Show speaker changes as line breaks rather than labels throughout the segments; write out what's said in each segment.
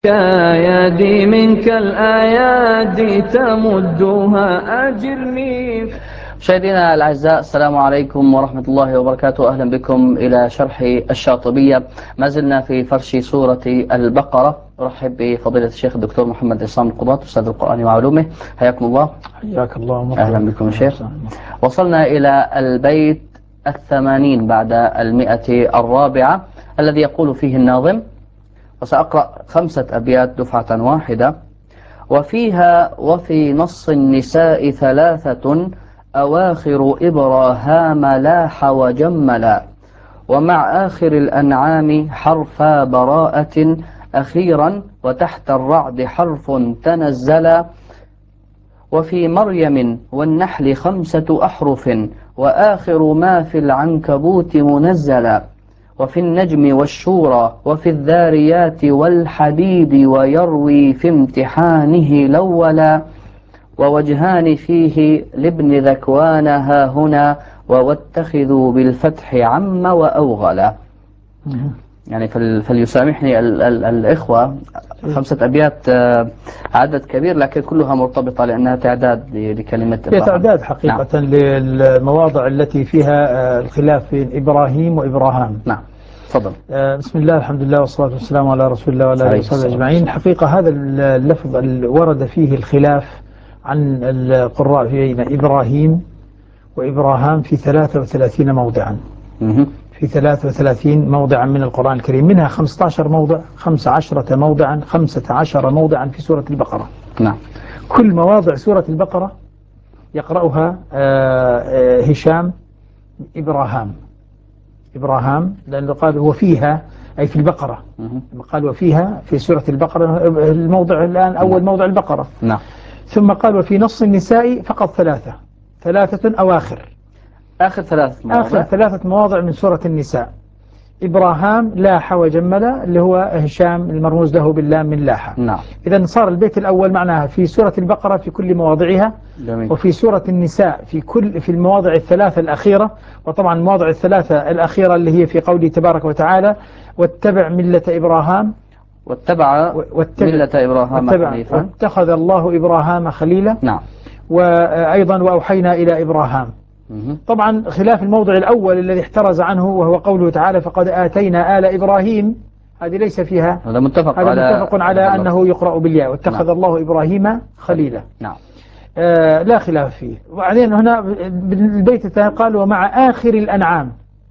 يدي منك الأيادي تمدها أجرني. مشاهدينا الأعزاء، السلام عليكم ورحمة الله وبركاته. أهلا بكم إلى شرح الشاطبية. ما زلنا في فرش سورة البقرة. أرحب بفضيلة الشيخ الدكتور محمد عصام القضاة أستاذ القرآن وعلومه، حياكم الله.
حياك الله.
أهلا بكم شيخ. وصلنا إلى البيت 80 بعد 100 الذي يقول فيه الناظم: وسأقرأ 5 أبيات دفعة واحدة. وفيها وفي نص النساء 3 أواخر إبراهام لاح وجملا، ومع آخر الأنعام حرفا براءة أخيرا، وتحت الرعد حرف تنزلا، وفي مريم والنحل 5 أحرف، وآخر ما في العنكبوت منزلا، وفي النجم والشورى وفي الذاريات والحديد، ويروي في امتحانه الأولا، ووجهان فيه لابن ذكوان ها هنا، واتخذوا بالفتح عم وأوغلا. يعني فليسامحني الإخوة، 5 أبيات عدد كبير، لكن كلها مرتبطة لأنها تعداد لكلمة
هي تعداد حقيقة. نعم. للمواضع التي فيها الخلاف بين إبراهيم وإبراهام.
نعم، تفضل.
بسم الله، الحمد لله، والصلاة والسلام على رسول الله وعلى آله وصحبه أجمعين. حقيقة هذا اللفظ ورد فيه الخلاف عن القراء بين إبراهيم وإبراهام في 33 موضعا. في 33 موضعا من القرآن الكريم، منها 15 موضع، 15 موضعا، 15 موضعا في سورة البقرة.
نعم.
كل مواضع سورة البقرة يقرأها هشام إبراهام، لأنه قال وفيها أي في البقرة. قال وفيها في سورة البقرة، الموضع الآن أول موضع البقرة.
نعم.
ثم قال وفي نص النساء فقط 3 أواخر. آخر 3 مواضع من سورة النساء. إبراهام لاح وجمل، اللي هو هشام المرموز له باللام من لاح.
نعم.
إذن صار البيت الأول معناها في سورة البقرة في كل مواضعها. جميل. وفي سورة النساء في المواضع الثلاثة الأخيرة. وطبعا المواضع الثلاثة الأخيرة اللي هي في قوله تبارك وتعالى: واتبع ملة إبراهام،
واتبع ملة إبراهام حنيفا،
واتخذ الله إبراهام خليلا.
نعم.
وأيضا وأوحينا إلى إبراهام. طبعا خلاف الموضع الأول الذي احترز عنه، وهو قوله تعالى: فقد آتينا آل إبراهيم. هذه ليس فيها،
هذا متفق
على أنه يقرأ بالياء: واتخذ الله إبراهيم خليلا.
نعم.
لا خلاف فيه. وبعدين هنا بالبيت الثاني قال: ومع آخر الأنعام.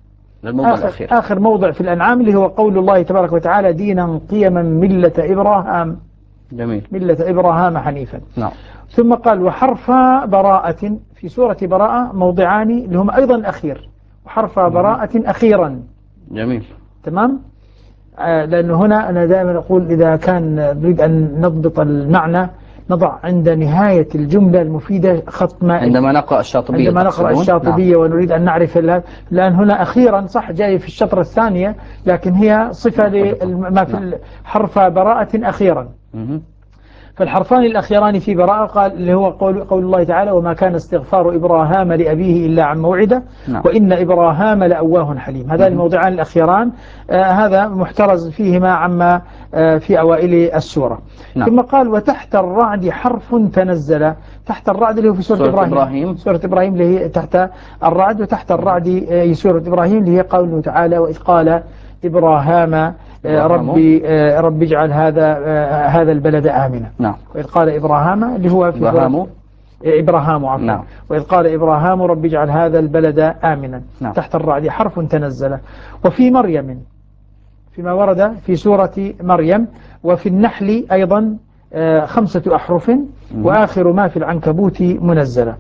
آخر موضع في الأنعام اللي هو قول الله تبارك وتعالى: دينا قيما ملة إبراهام.
جميل.
ملة إبراهام حنيفا.
نعم.
ثم قال: وحرف براءة في سورة براءة موضعان اللي هم أيضا الأخير، وحرف براءة أخيرا.
جميل.
تمام. لأنه هنا أنا دائما أقول إذا كان نريد أن نضبط المعنى نضع عند نهاية الجملة المفيدة خط مائل
عندما نقرأ الشاطبية.
نعم. ونريد أن نعرف لأن هنا أخيرا صح جاي في الشطرة الثانية، لكن هي صفة لما في حرف براءة أخيرا. فالحرفان الأخيران في براءة قال اللي هو قول الله تعالى: وما كان استغفار إبراهام لأبيه إلا عن موعدة. نعم. وإن إبراهام لأواه حليم. هذا الموضعان الأخيران هذا محترز فيهما عما في أوائل السورة. نعم. ثم قال: وتحت الرعد حرف تنزل. تحت الرعد اللي هو في سورة إبراهيم. سورة إبراهيم اللي هي تحت الرعد، وتحت الرعد سورة إبراهيم اللي هي قوله تعالى: وإذ قال إبراهام ربي اجعل هذا البلد آمنا.
نعم.
وإذ قال إبراهام اللي هو في إبراهام عفوا.
نعم.
وإذ قال إبراهام ربي اجعل هذا البلد آمنا.
نعم.
تحت الرعد حرف تنزل. وفي مريم فيما ورد في سورة مريم. وفي النحل أيضا 5 أحرف، وآخر ما في العنكبوت منزلة.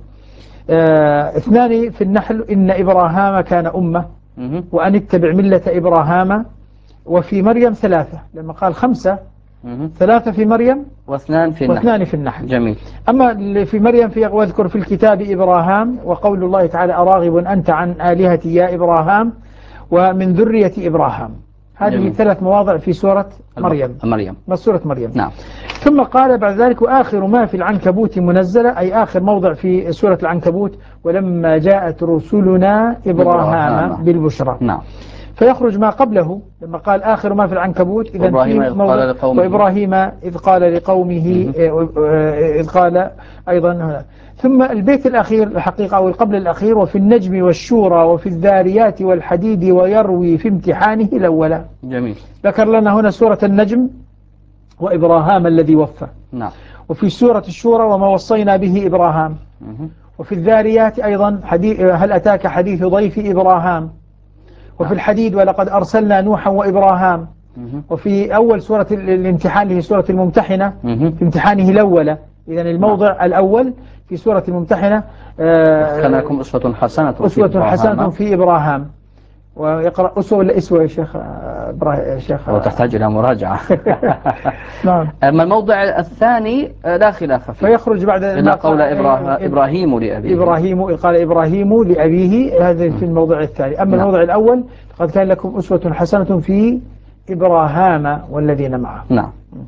2 في النحل: إن إبراهام كان أمة، وأن اتبع ملة إبراهام. وفي مريم 3 لما قال 5، 3 في مريم
واثنان في النحل. جميل.
أما في مريم واذكر في الكتاب إبراهام، وقول الله تعالى: أراغب أنت عن آلهتي يا إبراهام ومن ذرية إبراهام. هذه 3 مواضع في سورة مريم. سورة مريم.
نعم.
ثم قال بعد ذلك: وآخر ما في العنكبوت منزلة، أي آخر موضع في سورة العنكبوت: ولما جاءت رسلنا إبراهام بالبشرى.
نعم.
فيخرج ما قبله لما قال آخر ما في العنكبوت، إذا
وإبراهيم
إذ قال لقومه إذ قال أيضا هنا. ثم البيت الأخير الحقيقة أو قبل الأخير: وفي النجم والشورى وفي الذاريات والحديد ويروي في امتحانه الأول.
جميل.
ذكر لنا هنا سورة النجم وإبراهام الذي وفى.
نعم.
وفي سورة الشورى وما وصينا به إبراهام. وفي الذاريات أيضا هل أتاك حديث ضيف إبراهام. وفي الحديد ولقد أرسلنا نوحا وإبراهام. وفي أول سورة الامتحان اللي هي سورة الممتحنة في امتحانه الأول. إذن الموضع الأول في سورة الممتحنة
كان لكم أسوة
حسنة في إبراهام. ويقرأ أسوة ولا إسوة يا شيخ؟
وتحتاج إلى مراجعة.
نعم.
أما الموضع الثاني لا خلاف فيه،
فيخرج بعد
ما قول إبراهيم لأبيه،
قال إبراهيم لأبيه، هذا في الموضع الثاني. أما الموضع الأول قد كان لكم أسوة حسنة في إبراهام والذين معه.
نعم.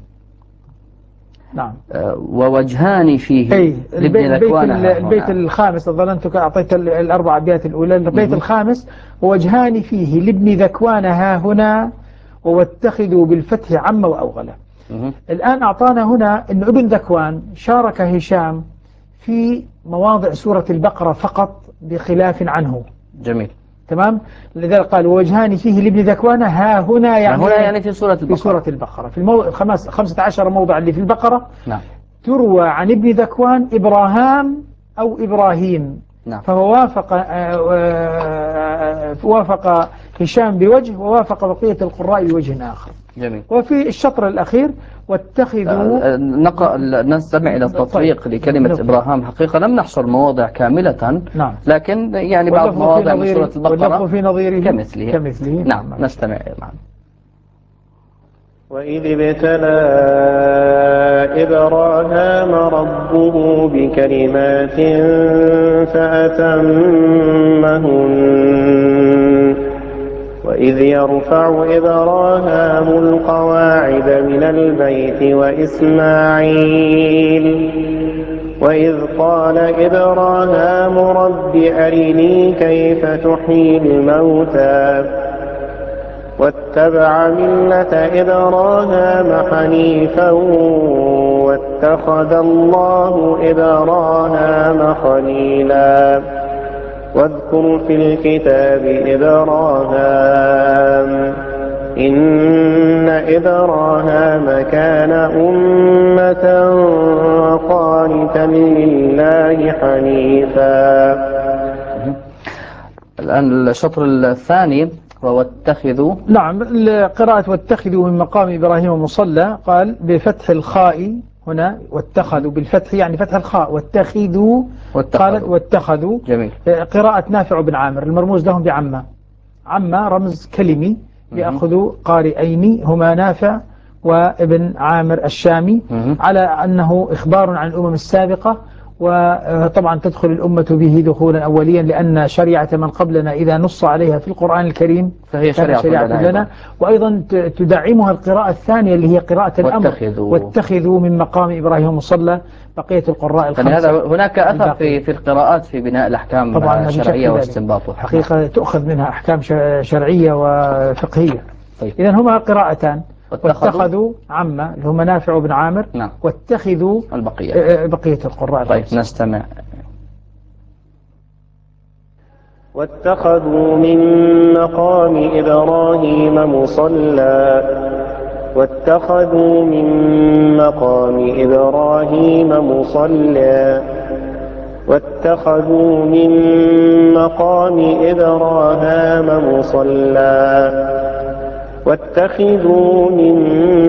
نعم.
ووجهان فيه
البيت الخامس، ظننتك أعطيت الأربع أبيات الأولى. البيت الخامس: ووجهان فيه لابن ذكوان ها هنا واتخذوا بالفتح عم وأوغلا. الآن أعطانا هنا أن ابن ذكوان شارك هشام في مواضع سورة البقرة فقط بخلاف عنه.
جميل.
تمام. لذلك قال ووجهان فيه لابن ذكوان ها هنا،
يعني في سورة البقرة.
في سورة البقرة في 15 موضع اللي في البقرة.
نعم.
تروى عن ابن ذكوان إبراهام أو إبراهيم.
نعم.
فهو وافق هشام بوجه ووافق بقية القراء بوجه آخر.
جميل.
وفي الشطر الأخير: واتخذوا
نستمع إلى التطبيق لكلمة إبراهام. حقيقة لم نحصر مواضع كاملة.
نعم.
لكن يعني بعض مواضع من سورة البقرة
في نظيره
كمثله. نعم. نستمع معا.
وإذ ابتلى إبراهام ربه بكلمات فأتمهن وإذ يرفع إبراهام القواعد من البيت وإسماعيل وإذ قال إبراهام رب أرني كيف تحيي الموتى واتبع ملة إبراهام حنيفا واتخذ الله إبراهام خليلا واذكر في الكتاب إبراهام إن إبراهام كان أمة قانتا لله حنيفا.
الآن الشطر الثاني: واتخذوا.
نعم. قراءة واتخذوا من مقام إبراهيم مصلى. قال بفتح الخاء هنا، واتخذوا بالفتح يعني فتح الخاء، واتخذوا. قالت واتخذوا.
جميل.
قراءة نافع بن عامر المرموز لهم بعمة. عمة رمز كلمي يأخذ قارئين هما نافع وابن عامر الشامي، على أنه إخبار عن الأمم السابقة. وطبعا تدخل الأمة به دخولا أوليا، لأن شريعة من قبلنا إذا نص عليها في القرآن الكريم
فهي شريعة
لنا. وأيضا تدعمها القراءة الثانية اللي هي قراءة الأمر: واتخذوا من مقام إبراهيم مصلى. بقية القراء الخمسة.
هذا هناك أثر في القراءات في بناء الأحكام الشرعية واستنباطها.
حقيقة تؤخذ منها أحكام شرعية وفقهية.
طيب.
إذن هما قراءتان: واتخذوا عمة اللي هم نافع بن عامر.
نعم.
واتخذوا بقية القراء.
طيب نستمع.
واتخذوا من مقام إبراهيم مصلى واتخذوا من مقام إبراهيم مصلى واتخذوا من مقام إبراهام مصلى واتخذوا من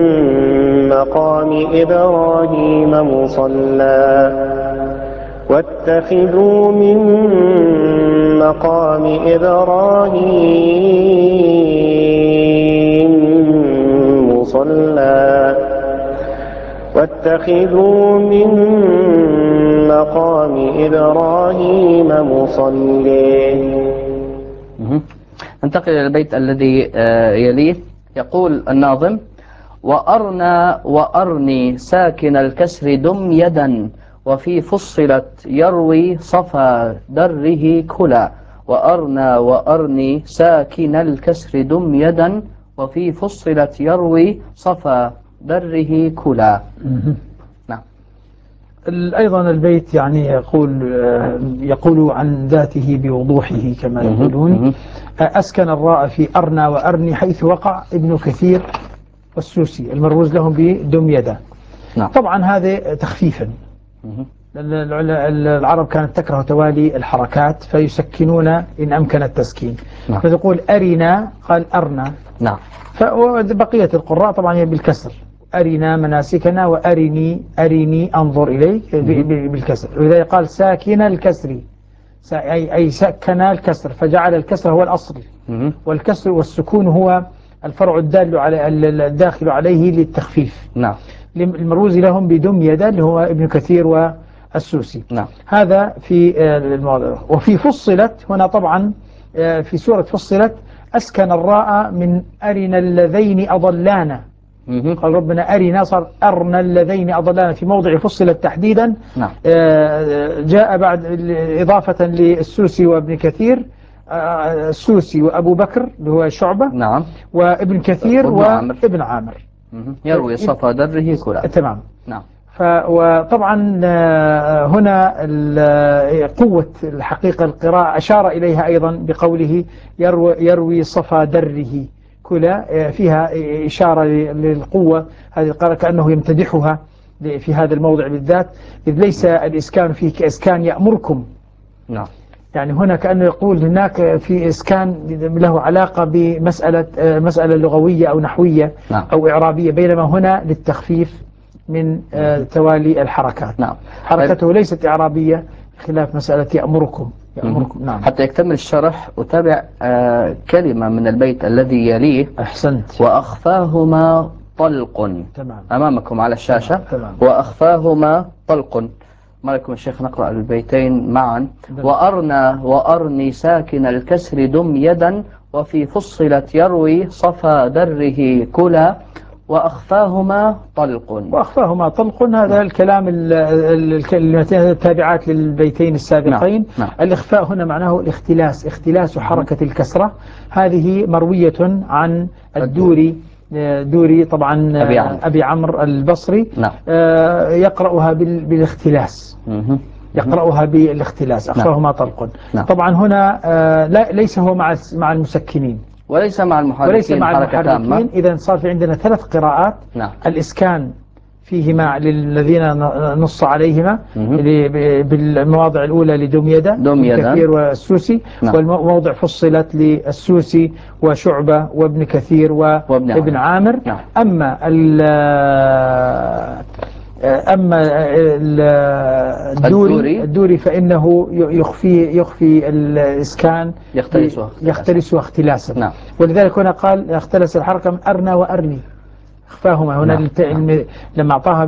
مقام إبراهيم مصلى واتخذوا من مقام إبراهيم مصلى واتخذوا من مقام إبراهيم مصلى.
ننتقل إلى البيت الذي يليه. يقول الناظم: وأرني ساكن الكسر دم يدا وفي فصلت يروي صفا دره كلا وأرنى وأرني ساكن الكسر دم يدا وفي فصلت يروي صفا دره كلا. نعم.
أيضا البيت يعني يقول عن ذاته بوضوحه كما يقولون. أسكن الراء في أرنى وأرني حيث وقع ابن كثير والسوسي المروز لهم بدميدة.
نعم.
طبعا هذا تخفيفا. العرب كانت تكره توالي الحركات فيسكنون إن أمكن التسكين.
نعم.
فتقول أرنا قال أرنى.
نعم.
فبقية القراء طبعا هي بالكسر، أرنا مناسكنا وأرني أنظر إليك بالكسر. ولذلك قال ساكن الكسر، أي سكن الكسر فجعل الكسر هو الأصل، والكسر والسكون هو الفرع الداخل عليه للتخفيف.
نعم.
المروز لهم بدم يدا اللي هو ابن كثير والسوسي.
نعم.
هذا في الموضوع. وفي فصلت هنا طبعا في سورة فصلت أسكن الراء من أرنا اللذين أضلانا. قال ربنا أرنا صار أرنا اللذين أضلانا في موضع فصلت تحديدا.
نعم.
جاء بعد إضافة للسوسي وابن كثير، السوسي وأبو بكر اللي هو شعبة.
نعم.
وابن كثير وابن عامر.
يروي صفا دره كلا.
تمام.
نعم.
وطبعا هنا قوة الحقيقة القراءة أشار إليها أيضا بقوله يروي صفا دره كلا، فيها إشارة للقوة. هذه القراءة كأنه يمتدحها في هذا الموضع بالذات، إذ ليس الإسكان فيه كإسكان يأمركم.
نعم.
يعني هنا كأنه يقول هناك في إسكان له علاقة مسألة لغوية أو نحوية.
نعم.
أو إعرابية، بينما هنا للتخفيف من توالي الحركات.
نعم.
حركته ليست إعرابية خلاف مسألة يأمركم. نعم.
حتى يكتمل الشرح أتابع كلمة من البيت الذي يليه.
أحسنت.
وأخفاهما طلق.
تمام.
أمامكم على الشاشة.
تمام.
وأخفاهما طلق. ما لكم الشيخ نقرأ البيتين معا. وأرنى وأرني ساكن الكسر دم يدا وفي فصلت يروي صفا دره كلا وأخفاهما طلق.
وأخفاهما طلق هذا الكلام الكلمتين التابعات للبيتين السابقين.
نعم.
الإخفاء هنا معناه اختلاس حركة الكسرة. هذه مروية عن دوري طبعا أبي عمرو البصري.
نعم.
يقرأها بالاختلاس. يقرأها بالاختلاس. أخفاهما طلق.
نعم.
طبعا هنا ليس هو مع المسكنين
وليس مع المحركين.
إذا صار في عندنا 3 قراءات.
نعم.
الإسكان فيهما للذين نص عليهما بالمواضع الأولى لدميدة كثير والسوسي.
نعم.
والموضع فصلت للسوسي وشعبة وابن كثير وابن عامر.
نعم.
أما الدوري فإنه يخفي الإسكان يختلس اختلاسا.
نعم.
ولذلك هنا قال اختلس الحركة من أرنى وأرني، اخفاهما هنا. نعم. لما أعطاها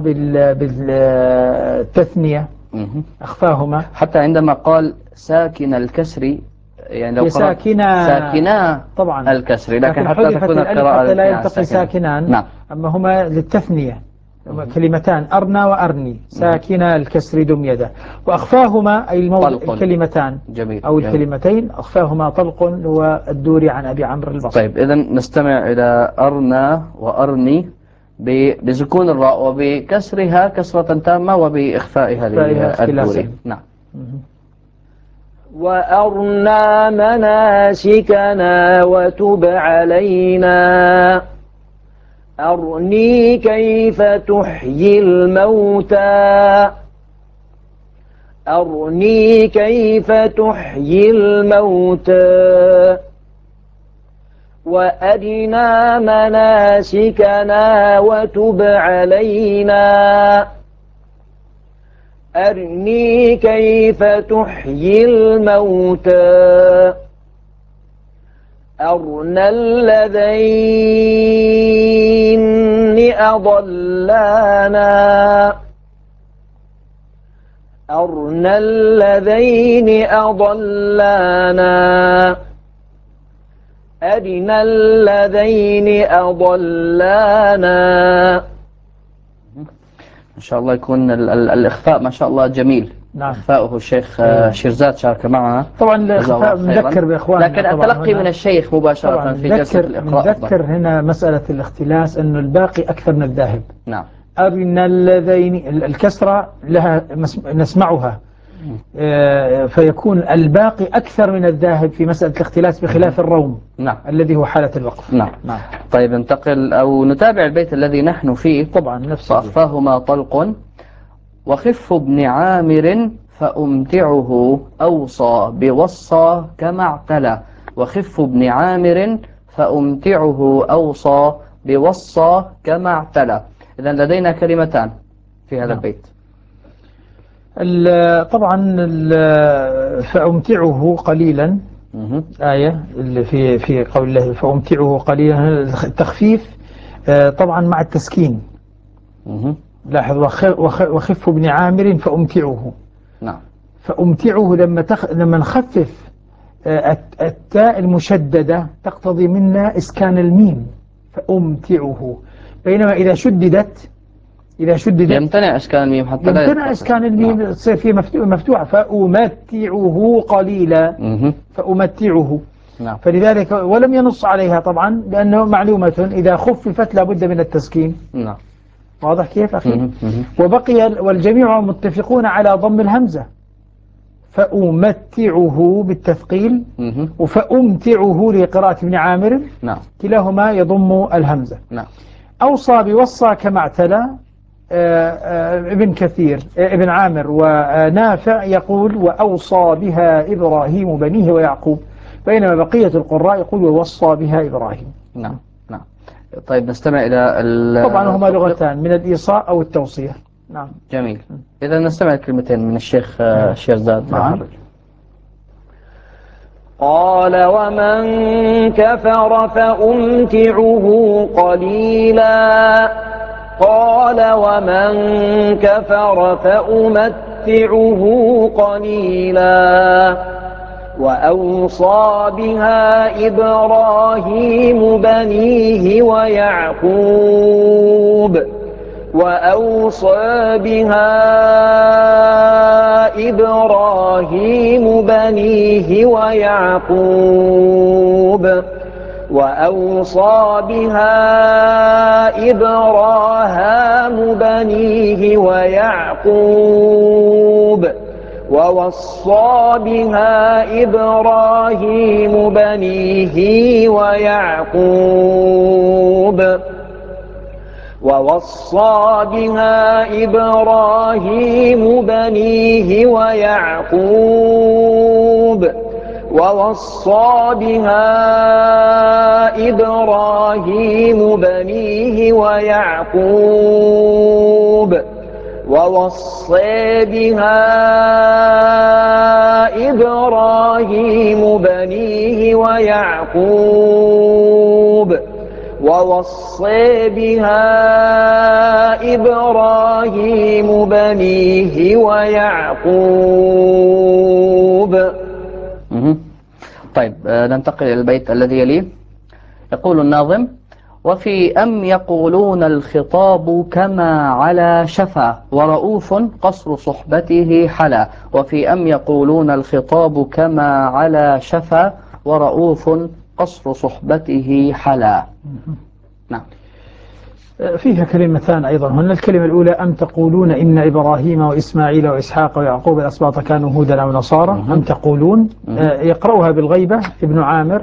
بالتثنية اخفاهما.
حتى عندما قال ساكن الكسر يعني لو ساكنا
طبعا
الكسر، لكن حتى تكون القراءة
حتى لا يلتقي ساكنان.
نعم.
أما هما للتثنية كلمتان أرنى وأرني ساكنا الكسر دم يده. وأخفاهما أي الكلمتان.
جميل.
أو الكلمتين أخفاهما طلق والدوري عن أبي عمرو البصري.
طيب إذن نستمع إلى أرنى وأرني بسكون الراء وبكسرها كسرة تامة وبإخفائها للدوري. نعم.
وأرنا مناسكنا وتب علينا أرني كيف تحيي الموتى أرني كيف تحيي الموتى وأرنا مناسكنا وتب علينا أرني كيف تحيي الموتى أرنا اللذين أضلانا أرنا الذين أضلانا أرنا الذين أضلانا.
إن شاء الله يكون الإخفاء ما شاء الله جميل.
نعم.
إخفاؤه الشيخ شيرزاد شارك معنا.
طبعا الإخفاء نذكر بإخواننا،
لكن التلقي من الشيخ مباشرة في جلسة الإقراء.
نذكر هنا مسألة الاختلاس أنه الباقي أكثر من الذاهب.
نعم.
أرنا اللذين الكسرة لها نسمعها، فيكون الباقي أكثر من الذاهب في مسألة الاختلاس بخلاف الروم.
نعم.
الذي هو حالة الوقف.
نعم.
نعم.
طيب ننتقل أو نتابع البيت الذي نحن فيه.
طبعا نفسه.
فأخفاهما طلق وخف ابن عامر فأمتعه أوصى بوصى كما اعتلى. وخف ابن عامر فأمتعه أوصى بوصى كما اعتلى. إذن لدينا كلمتان في هذا البيت.
طبعا فأمتعه قليلا آية اللي في قول الله فأمتعه قليلا، التخفيف طبعا مع التسكين. لاحظ وخف ابن عامر فأمتعه.
نعم.
فأمتعه لما نخفف التاء المشددة تقتضي منا إسكان الميم فأمتعه، بينما إذا شددت
يمتنع إسكان الميم حتى لا
يمتنع إسكان الميم تصير فيه مفتوحة فأمتعه قليلا. فأمتعه.
نعم.
فلذلك ولم ينص عليها طبعا لأنه معلومة إذا خففت لابد من التسكين.
نعم.
واضح كيف أخي؟ وبقي والجميع متفقون على ضم الهمزة، فأمتعه بالتثقيل وفأمتعه لقراءة ابن عامر.
نعم.
كلاهما يضم الهمزة.
نعم.
أوصى بوصى كما اعتلى. ابن كثير ابن عامر ونافع يقول وأوصى بها إبراهيم بنيه ويعقوب، بينما بقية القراء يقول ووصى بها إبراهيم.
نعم. نعم. طيب نستمع إلى
طبعا هما لغتان من الإيصاء أو التوصية. نعم.
جميل. إذا نستمع كلمتين من الشيخ شيرزاد.
نعم.
قال ومن كفر فأمتعه قليلا. قال ومن كفر فأمتعه قليلا. وأوصى بها إبراهيم بنيه ويعقوب. وأوصى بها إبراهيم بنيه ويعقوب. وأوصى بها إبراهام بنيه ويعقوب. ووصى بها إبراهيم بنيه ويعقوب. ووصى بها إبراهيم بنيه ويعقوب. ووصى بها إبراهيم بنيه ويعقوب. ووصى بها إبراهيم بنيه ويعقوب. ووصى بها إبراهيم بنيه ويعقوب.
طيب ننتقل إلى البيت الذي يليه. يقول الناظم وفي أم يقولون الخطاب كما على شفا ورؤوف قصر صحبته حلا. وفي أم يقولون الخطاب كما على شفا ورؤوف قصر صحبته حلا. نعم.
فيها كلمتان أيضا هنا. الكلمة الأولى أم تقولون إن إبراهيم وإسماعيل وإسحاق ويعقوب الأسباط كانوا هودا أو نصارى. أم تقولون يقرأها بالغيبة ابن عامر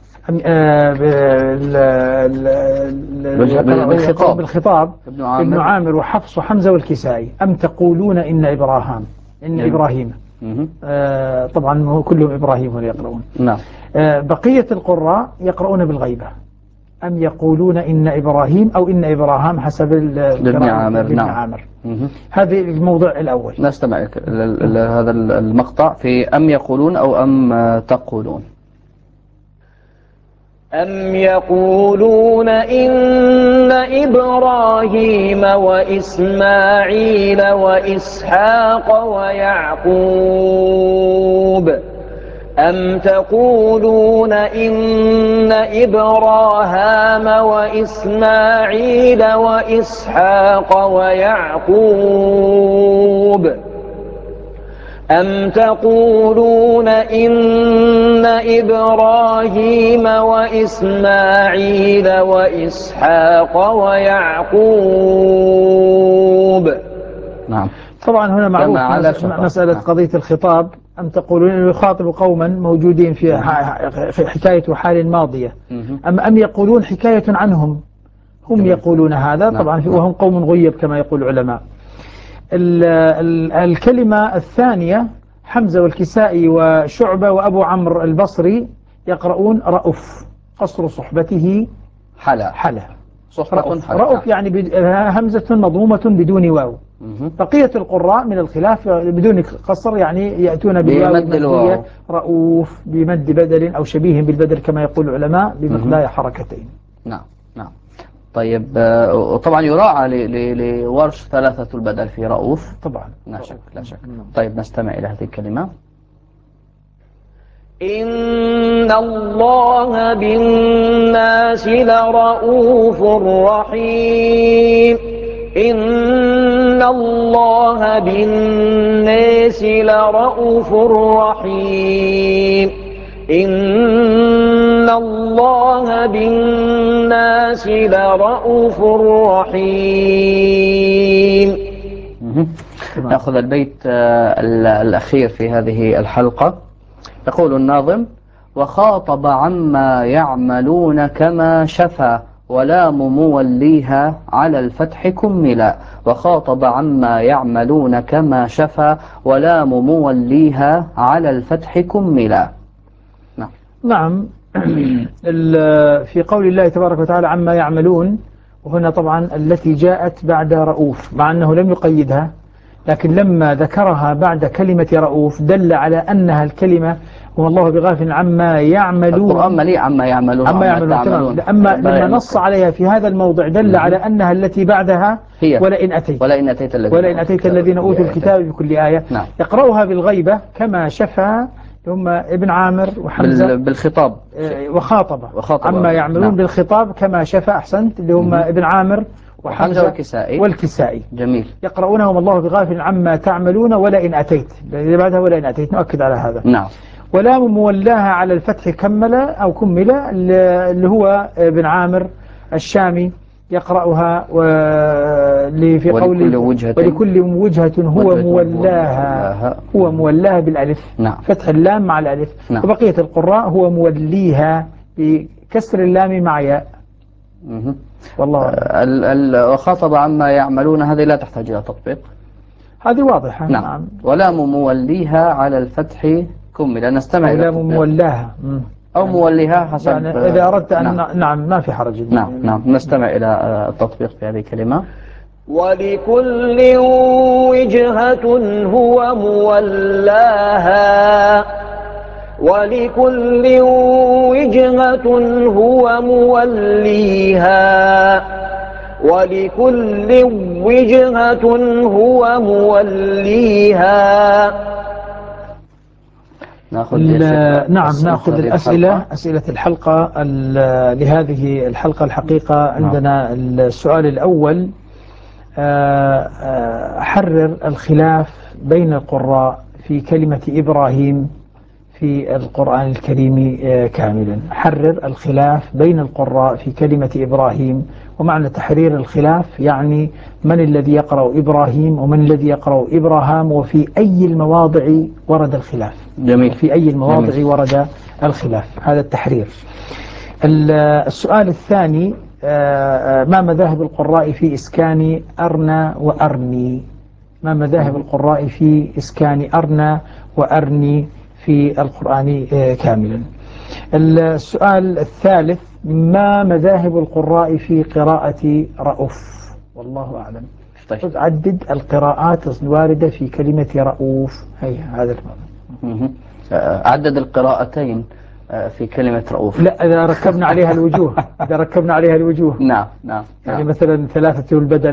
بالخطاب ابن عامر وحفص وحمزة والكسائي. أم تقولون إن إبراهيم طبعا كلهم إبراهيم اللي يقرؤون.
نعم.
بقية القراء يقرؤون بالغيبة أم يقولون إن إبراهيم أو إن إبراهام حسب
ابن عامر. نعم.
عامر. هذا الموضوع الأول.
نستمع هذا المقطع في أم يقولون أو أم تقولون.
أم يقولون إن إبراهيم وإسماعيل وإسحاق ويعقوب أم تقولون إن إبراهام وإسماعيل وإسحاق ويعقوب أم تقولون إن إبراهيم وإسماعيل وإسحاق ويعقوب.
نعم.
طبعا هنا معروف مسألة
نعم.
قضية الخطاب. أم تقولون أنه يخاطب قوما موجودين في حكاية حال ماضية، أم يقولون حكاية عنهم، هم يقولون هذا طبعا وهم قوم غيب كما يقول العلماء. الكلمة الثانية حمزة والكسائي وشعبة وأبو عمرو البصري يقرؤون رؤوف، قصر صحبته حلا. رؤوف يعني همزة مضمومة بدون واو. بقية القراء من الخلاف بدون قصر، يعني يأتون بالواو رؤوف بمد بدل أو شبيه بالبدل كما يقول العلماء بمقدار حركتين.
نعم. طيب، وطبعا يراعى لورش ثلاثة البدل في رؤوف
طبعا
لا شك. طيب نستمع إلى هذه الكلمة.
إن الله بالناس لرؤوف رحيم. إن الله بالناس لرؤوف رحيم. إن الله بالناس لرؤوف رحيم.
نأخذ البيت الأخير في هذه الحلقة. يقول الناظم: وخاطب عما يعملون كما شفى ولام موليها على الفتح كملا. وخاطب عما يعملون كما شفى ولام موليها على الفتح كملا.
نعم. في قول الله تبارك وتعالى عما يعملون، وهنا طبعا التي جاءت بعد رؤوف مع أنه لم يقيدها، لكن لما ذكرها بعد كلمة رؤوف دل على أنها الكلمة والله بغافل عما يعملون.
القرآن مليء عما يعملون.
أما لما نص عليها في هذا الموضع دل على أنها التي بعدها هي ولئن أتيت الذين أوتوا الكتاب بكل آية.
نعم.
يقرأها بالغيبة كما شفى هم ابن عامر وحمزة
بالخطاب
وخاطب عما يعملون. نعم. بالخطاب كما شفى أحسنت اللي هم ابن عامر وحمزة والكسائي.
جميل.
يقرؤونهم الله بغافل عما تعملون ولئن أتيت، اللي بعدها ولئن أتيت نؤكد على هذا.
نعم.
ولام مولاها على الفتح كمل اللي هو ابن عامر الشامي يقرأها في قول ولكل وجهة هو مولاها بالألف.
نعم.
فتح اللام مع الألف.
نعم.
وبقية القراء هو موليها بكسر اللام مع ياء.
والله وخاطب عما يعملون هذه لا تحتاج إلى تطبيق،
هذه واضحة.
نعم. ولام موليها على الفتح كمل. نستمع إلى
مولاها
أو موليها حسب
يعني إذا أردت أن نعم ما في حرج.
نعم. نستمع إلى التطبيق في هذه الكلمة.
ولكل وجهة هو مولاها. ولكل وجهة هو موليها. ولكل وجهة هو موليها.
نأخذ أسئلة الحلقة لهذه الحلقة. الحقيقة عندنا السؤال الأول: حرر الخلاف بين القراء في كلمة إبراهيم في القرآن الكريم كاملا. حرر الخلاف بين القراء في كلمة إبراهيم. ومعنى تحرير الخلاف يعني من الذي يقرأ إبراهيم ومن الذي يقرأ إبراهام وفي أي المواضع ورد الخلاف.
جميل.
في أي المواضع ورد الخلاف. هذا التحرير. السؤال الثاني: ما مذاهب القراء في إسكان أرنى وأرني؟ ما مذاهب القراء في إسكان أرنى وأرني في القرآن كاملا؟ السؤال الثالث: ما مذاهب القراء في قراءة رؤوف؟ والله أعلم.
طيب.
عدد القراءات الواردة في كلمة رؤوف. هذا المعنى.
عدد القراءتين في كلمة رؤوف.
لا، إذا ركبنا عليها الوجوه. نعم. يعني مثلا ثلاثة البدل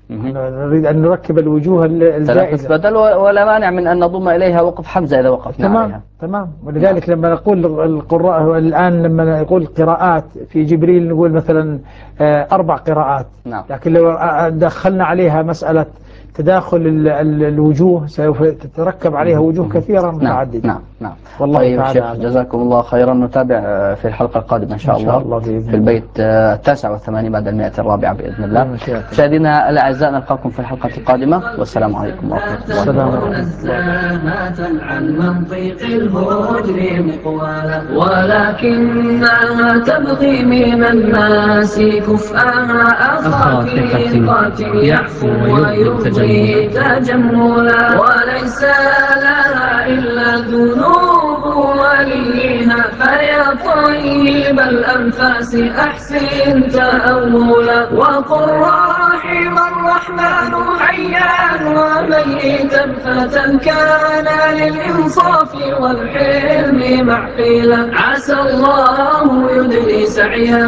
نريد أن نركب الوجوه الجائزة.
ثلاثة بدل ولا مانع من أن نضم إليها وقف حمزة إذا وقفنا عليها.
تمام. ولذلك لما نقول القراء الآن لما نقول قراءات في جبريل نقول مثلا 4 قراءات. لكن لو دخلنا عليها مسألة تداخل الوجوه سوف تتركب عليها وجوه كثيرة متعددة.
نعم.
والله
طيب
تعالى
شيخ جزاكم الله خيرا. نتابع في الحلقة القادمة إن شاء الله في البيت 89 بعد 104 بإذن الله. مشاهدينا الأعزاء نلقاكم في الحلقة القادمة والسلام عليكم ورحمة الله وبركاته. عن منطق الهجر مقوالا ولكنها تبغي من الناس كفءها أخاك يعفو ويبغي تجملا وليس لها إلا ذنوب وليها فيا طيب الأنفاس أحسن تأولا وقل رحم الرحمن حيا وميتا فتى كان للإنصاف والحلم معقيلا عسى الله يدني سعيه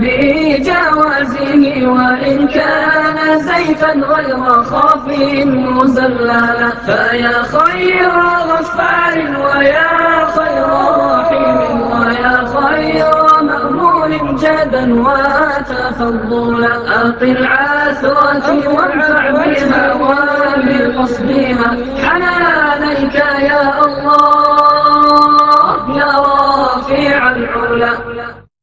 بجوازه وإن كان زيفا غير خاف مزللا فيا خير غفار ويا خير رحيم ويا خير مأمون جدا وتفضلا أقل عثرتي وانفع بها وبقصدها حنانيك يا الله يا رافع العلا.